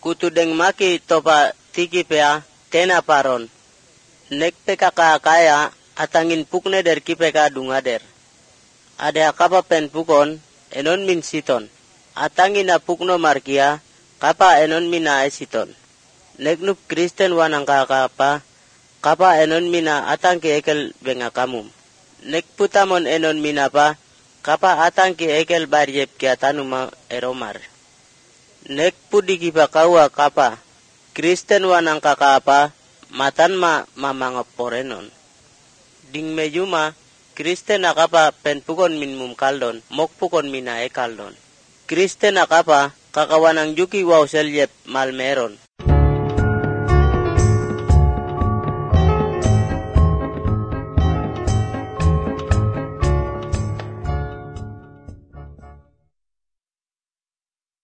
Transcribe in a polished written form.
kutudeng maki topa tiki pea tena paron. Nek peka kaya atangin pukne der kipeka dungader. Ada kapa pen pukon enon min siton. Atangin na pukno markia kapa enon mina esiton. Nek nup Kristen wanang kapa kapa enon mina atangki ekel benga kamum. Nek putamon enon mina pa kapa atangki ekel barjep kiatanuma eromar. Nek pudi kipa kawa kapa Kristen wanang kakapa matan mamangaporenon. Ding mejuma Kristen akapa pen pukon min mum kaldon mok pukon mina e kaldon. Kristen akapa kakawanang juki waw selyep malmeron.